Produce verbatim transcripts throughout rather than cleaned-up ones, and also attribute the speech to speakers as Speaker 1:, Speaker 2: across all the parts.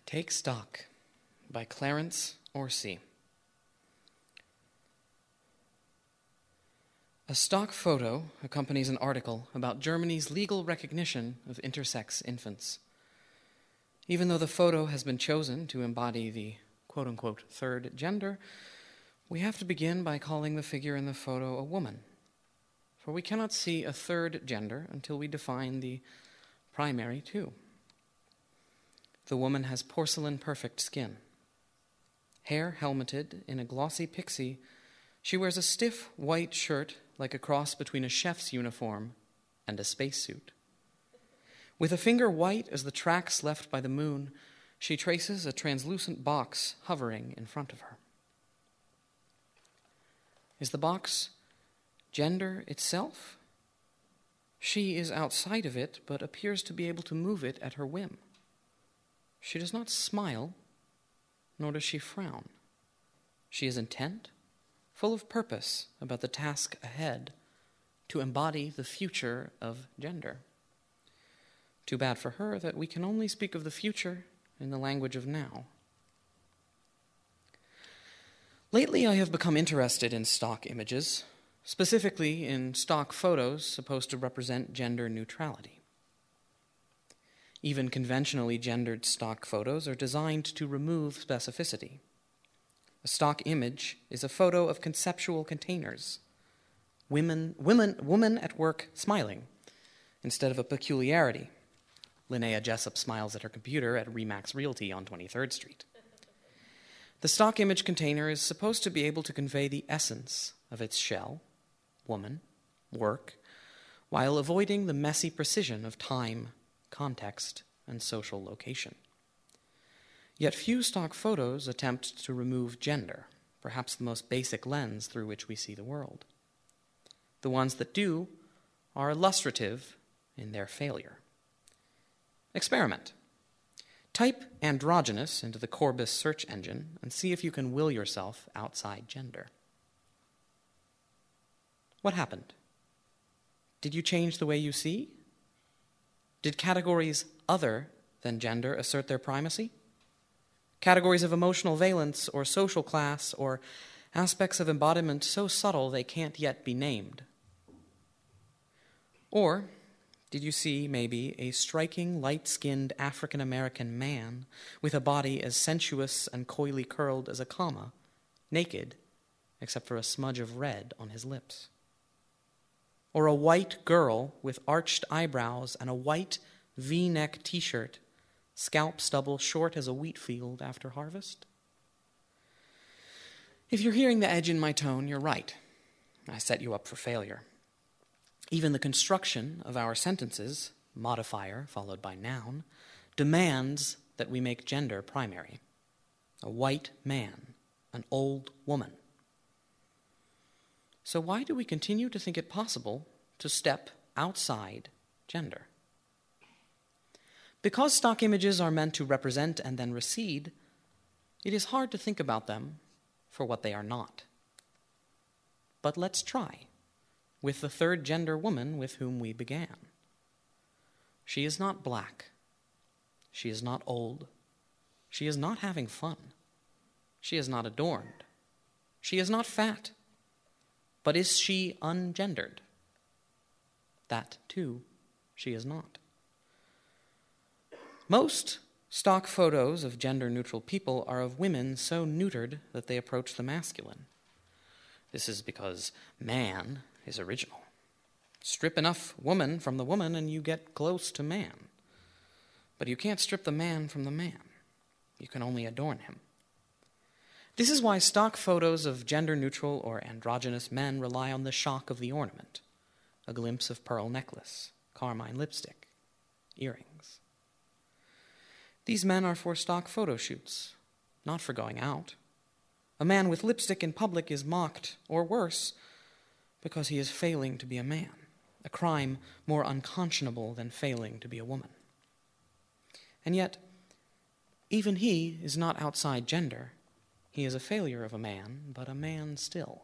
Speaker 1: Take Stock by Clarence Orsi. A stock photo accompanies an article about Germany's legal recognition of intersex infants. Even though the photo has been chosen to embody the quote-unquote third gender, we have to begin by calling the figure in the photo a woman, for we cannot see a third gender until we define the primary two. The woman has porcelain-perfect skin. Hair helmeted in a glossy pixie, she wears a stiff white shirt like a cross between a chef's uniform and a spacesuit. With a finger white as the tracks left by the moon, she traces a translucent box hovering in front of her. Is the box gender itself? She is outside of it, but appears to be able to move it at her whim. She does not smile, nor does she frown. She is intent, full of purpose about the task ahead, to embody the future of gender. Too bad for her that we can only speak of the future in the language of now. Lately, I have become interested in stock images, specifically in stock photos supposed to represent gender neutrality. Even conventionally gendered stock photos are designed to remove specificity. A stock image is a photo of conceptual containers. Women, women, woman at work smiling, instead of a peculiarity. Linnea Jessup smiles at her computer at Remax Realty on twenty-third Street. The stock image container is supposed to be able to convey the essence of its shell, woman, work, while avoiding the messy precision of time, context, and social location. Yet few stock photos attempt to remove gender, perhaps the most basic lens through which we see the world. The ones that do are illustrative in their failure. Experiment. Type androgynous into the Corbis search engine and see if you can will yourself outside gender. What happened? Did you change the way you see? Did categories other than gender assert their primacy? Categories of emotional valence or social class or aspects of embodiment so subtle they can't yet be named? Or did you see, maybe, a striking, light-skinned African-American man with a body as sensuous and coyly curled as a comma, naked, except for a smudge of red on his lips? Or a white girl with arched eyebrows and a white V-neck t-shirt, scalp stubble short as a wheat field after harvest? If you're hearing the edge in my tone, you're right. I set you up for failure. Even the construction of our sentences, modifier followed by noun, demands that we make gender primary. A white man, an old woman. So why do we continue to think it possible to step outside gender? Because stock images are meant to represent and then recede, it is hard to think about them for what they are not. But let's try with the third gender woman with whom we began. She is not black. She is not old. She is not having fun. She is not adorned. She is not fat. But is she ungendered? That, too, she is not. Most stock photos of gender-neutral people are of women so neutered that they approach the masculine. This is because man is original. Strip enough woman from the woman and you get close to man. But you can't strip the man from the man. You can only adorn him. This is why stock photos of gender-neutral or androgynous men rely on the shock of the ornament, a glimpse of pearl necklace, carmine lipstick, earrings. These men are for stock photo shoots, not for going out. A man with lipstick in public is mocked, or worse, because he is failing to be a man, a crime more unconscionable than failing to be a woman. And yet, even he is not outside gender. He is a failure of a man, but a man still.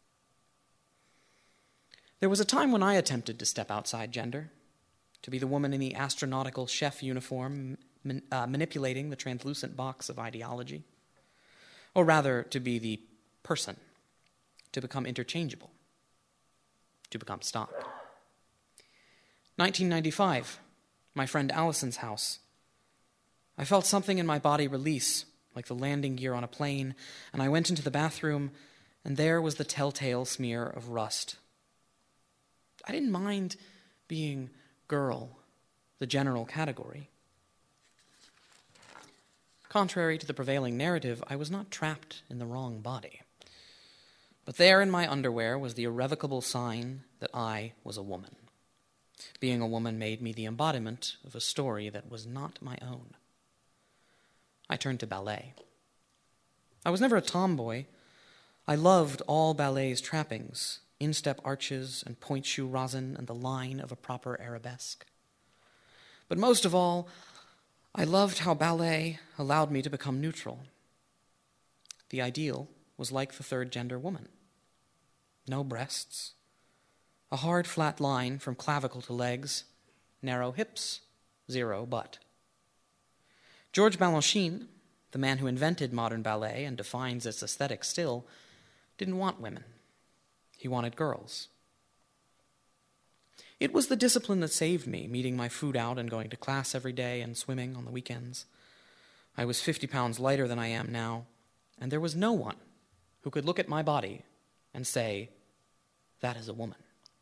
Speaker 1: There was a time when I attempted to step outside gender, to be the woman in the astronautical chef uniform man, uh, manipulating the translucent box of ideology, or rather to be the person, to become interchangeable, to become stock. nineteen ninety-five, my friend Allison's house. I felt something in my body release, like the landing gear on a plane, and I went into the bathroom, and there was the telltale smear of rust. I didn't mind being girl, the general category. Contrary to the prevailing narrative, I was not trapped in the wrong body. But there in my underwear was the irrevocable sign that I was a woman. Being a woman made me the embodiment of a story that was not my own. I turned to ballet. I was never a tomboy. I loved all ballet's trappings, instep arches and point shoe rosin and the line of a proper arabesque. But most of all, I loved how ballet allowed me to become neutral. The ideal was like the third gender woman. No breasts, a hard flat line from clavicle to legs, narrow hips, zero butt. George Balanchine, the man who invented modern ballet and defines its aesthetic still, didn't want women. He wanted girls. It was the discipline that saved me, meeting my food out and going to class every day and swimming on the weekends. I was fifty pounds lighter than I am now, and there was no one who could look at my body and say, that is a woman.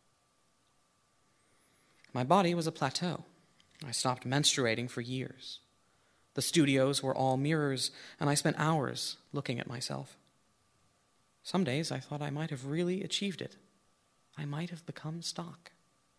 Speaker 1: My body was a plateau. I stopped menstruating for years. The studios were all mirrors, and I spent hours looking at myself. Some days I thought I might have really achieved it. I might have become stock.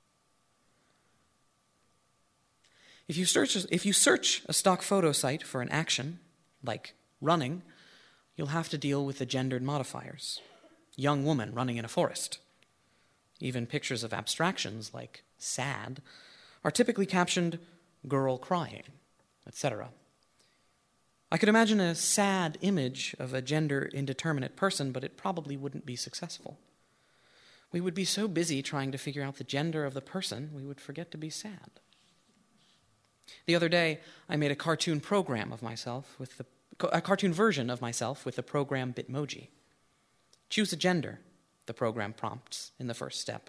Speaker 1: If you search, if you search a stock photo site for an action, like running, you'll have to deal with the gendered modifiers. Young woman running in a forest. Even pictures of abstractions, like sad, are typically captioned, girl crying, et cetera. I could imagine a sad image of a gender indeterminate person, but it probably wouldn't be successful. We would be so busy trying to figure out the gender of the person, we would forget to be sad. The other day, I made a cartoon program of myself with the a cartoon version of myself with the program Bitmoji. Choose a gender, the program prompts in the first step.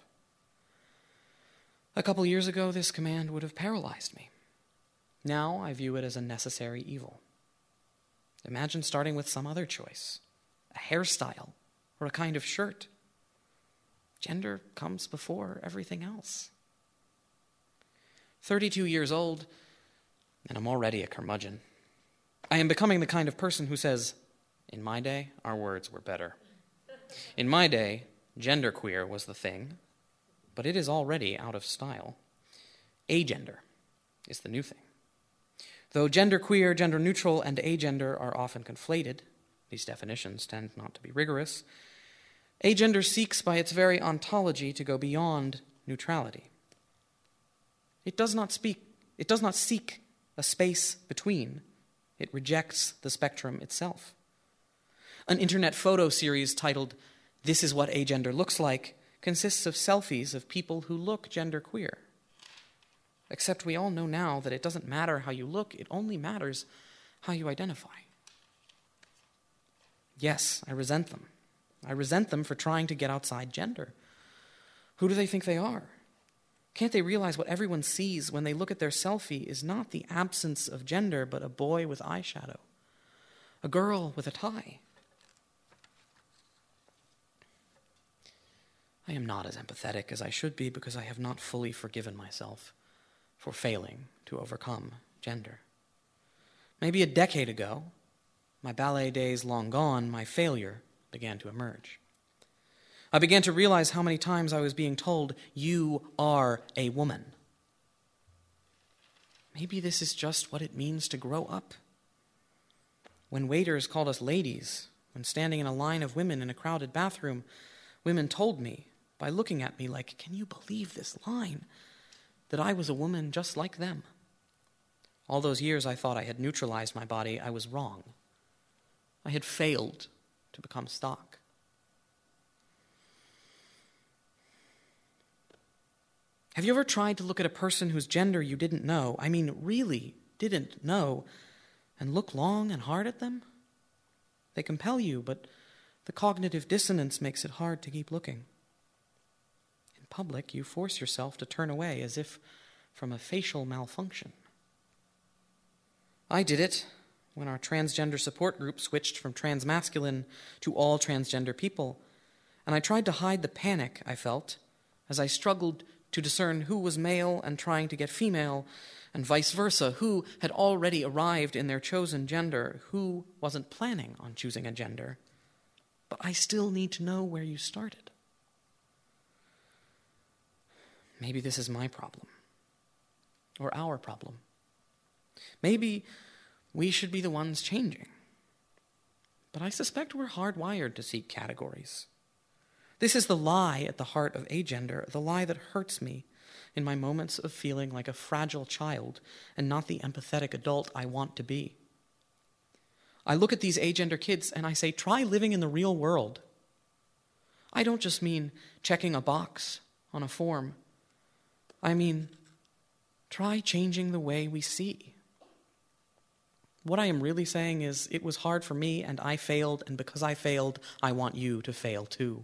Speaker 1: A couple years ago, this command would have paralyzed me. Now I view it as a necessary evil. Imagine starting with some other choice, a hairstyle or a kind of shirt. Gender comes before everything else. thirty-two years old, and I'm already a curmudgeon. I am becoming the kind of person who says, in my day, our words were better. In my day, genderqueer was the thing, but it is already out of style. Agender is the new thing. Though genderqueer, gender-neutral, and agender are often conflated, these definitions tend not to be rigorous, agender seeks by its very ontology to go beyond neutrality. It does not speak, it does not seek a space between. It rejects the spectrum itself. An internet photo series titled, This is What Agender Looks Like, consists of selfies of people who look genderqueer. Except we all know now that it doesn't matter how you look, it only matters how you identify. Yes, I resent them. I resent them for trying to get outside gender. Who do they think they are? Can't they realize what everyone sees when they look at their selfie is not the absence of gender, but a boy with eyeshadow, a girl with a tie? I am not as empathetic as I should be because I have not fully forgiven myself for failing to overcome gender. Maybe a decade ago, my ballet days long gone, my failure began to emerge. I began to realize how many times I was being told, you are a woman. Maybe this is just what it means to grow up. When waiters called us ladies, when standing in a line of women in a crowded bathroom, women told me, by looking at me like, can you believe this line, that I was a woman just like them. All those years I thought I had neutralized my body, I was wrong. I had failed to become stock. Have you ever tried to look at a person whose gender you didn't know, I mean really didn't know and look long and hard at them? They compel you, but the cognitive dissonance makes it hard to keep looking. In public, you force yourself to turn away as if from a facial malfunction. I did it when our transgender support group switched from transmasculine to all transgender people, and I tried to hide the panic I felt as I struggled to discern who was male and trying to get female, and vice versa, who had already arrived in their chosen gender, who wasn't planning on choosing a gender. But I still need to know where you started. Maybe this is my problem, or our problem. Maybe we should be the ones changing. But I suspect we're hardwired to seek categories. This is the lie at the heart of agender, the lie that hurts me in my moments of feeling like a fragile child and not the empathetic adult I want to be. I look at these agender kids and I say, try living in the real world. I don't just mean checking a box on a form. I mean, try changing the way we see. What I am really saying is, it was hard for me and I failed, and because I failed, I want you to fail too.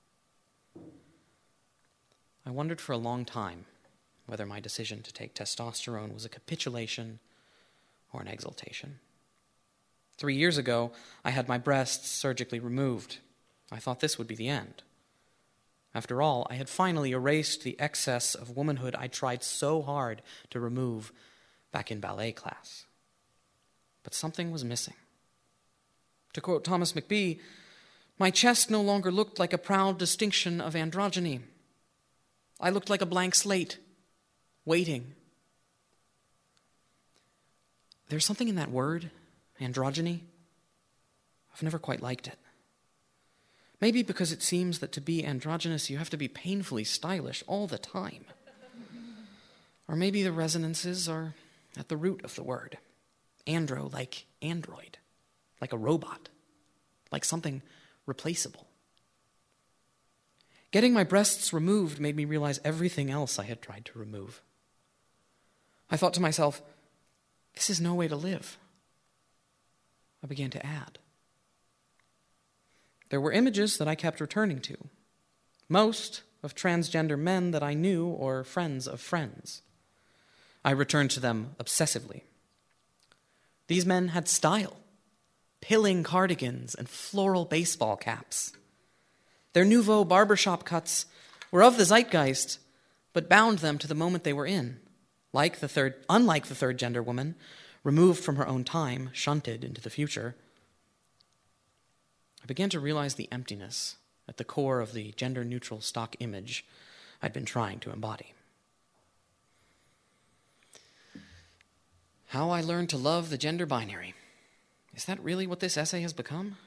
Speaker 1: I wondered for a long time whether my decision to take testosterone was a capitulation or an exaltation. Three years ago, I had my breasts surgically removed. I thought this would be the end. After all, I had finally erased the excess of womanhood I tried so hard to remove back in ballet class. But something was missing. To quote Thomas McBee, my chest no longer looked like a proud distinction of androgyny. I looked like a blank slate, waiting. There's something in that word, androgyny. I've never quite liked it. Maybe because it seems that to be androgynous, you have to be painfully stylish all the time. Or maybe the resonances are at the root of the word. Andro, like android, like a robot, like something replaceable. Getting my breasts removed made me realize everything else I had tried to remove. I thought to myself, this is no way to live. I began to add. There were images that I kept returning to, most of transgender men that I knew or friends of friends. I returned to them obsessively. These men had style, pilling cardigans and floral baseball caps. Their nouveau barbershop cuts were of the zeitgeist, but bound them to the moment they were in, like the third, unlike the third gender woman, removed from her own time, shunted into the future. I began to realize the emptiness at the core of the gender-neutral stock image I'd been trying to embody. How I learned to love the gender binary. Is that really what this essay has become?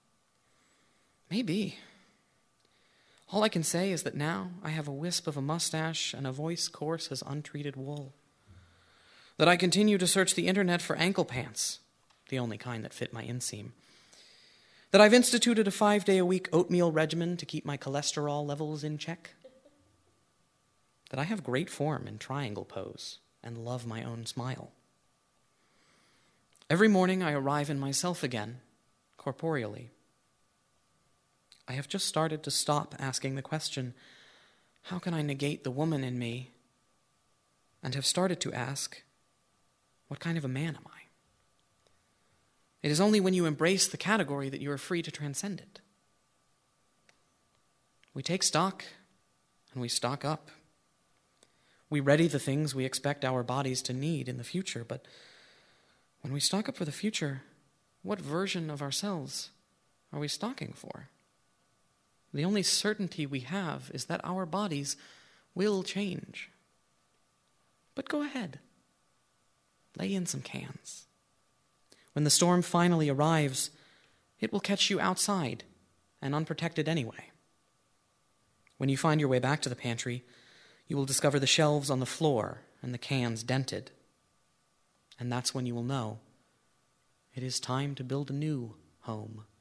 Speaker 1: Maybe. All I can say is that now I have a wisp of a mustache and a voice coarse as untreated wool. That I continue to search the internet for ankle pants, the only kind that fit my inseam. That I've instituted a five-day-a-week oatmeal regimen to keep my cholesterol levels in check. That I have great form in triangle pose and love my own smile. Every morning I arrive in myself again, corporeally. I have just started to stop asking the question, how can I negate the woman in me? And have started to ask, what kind of a man am I? It is only when you embrace the category that you are free to transcend it. We take stock and we stock up. We ready the things we expect our bodies to need in the future, but when we stock up for the future, what version of ourselves are we stocking for? The only certainty we have is that our bodies will change. But go ahead. Lay in some cans. When the storm finally arrives, it will catch you outside and unprotected anyway. When you find your way back to the pantry, you will discover the shelves on the floor and the cans dented. And that's when you will know it is time to build a new home.